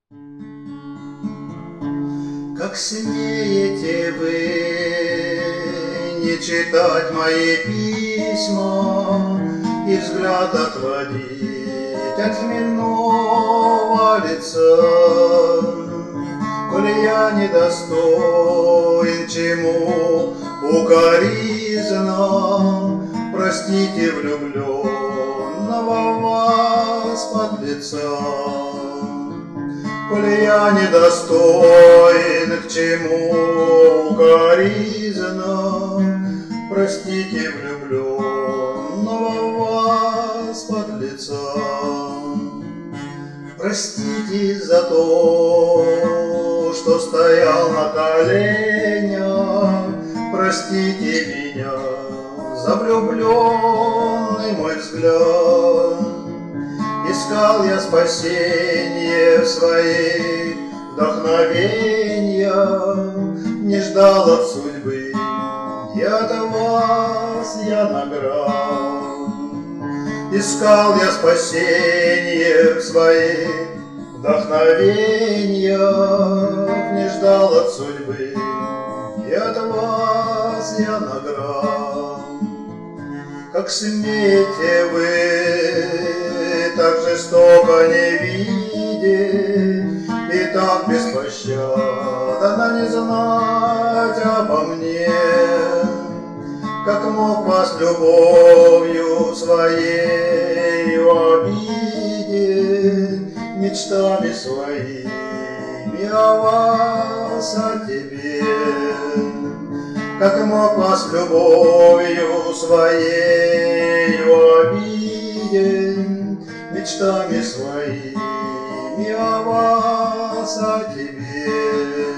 Как смеете вы не читать мои письма и взгляд отводить от хмельного лица, коли я недостоин чему укоризна, простите влюбленного в вас подлеца. Коли я недостоин к чему укоризна, простите влюбленного в вас подлеца. Простите за то, что стоял на коленях, простите меня за влюбленный мой взгляд. Искал я спасение в своих вдохновениях, не ждал от судьбы и от вас я наград. Искал я спасение в своих вдохновениях, не ждал от судьбы и от вас я наград. Как смеете вы так жестоко не видеть и так беспощадно не знать обо мне, как мог вас любовью своей обидеть, мечтами своими о вас, о тебе. Как мог вас любовью своей обидеть, мечтами своими о вас, о тебе.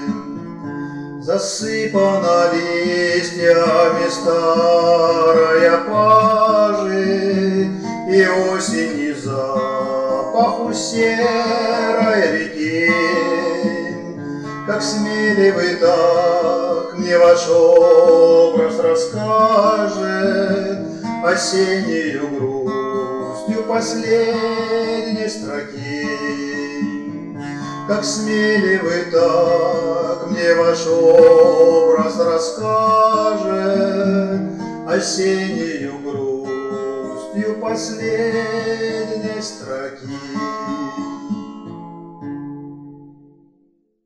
Засыпана листьями старая пажи, и осенний запах у серой реки. Как смели вы так мне ваш образ расскажет осеннею грустью последней строки. Как смели вы так мне ваш образ расскажет осеннею грустью последней строки.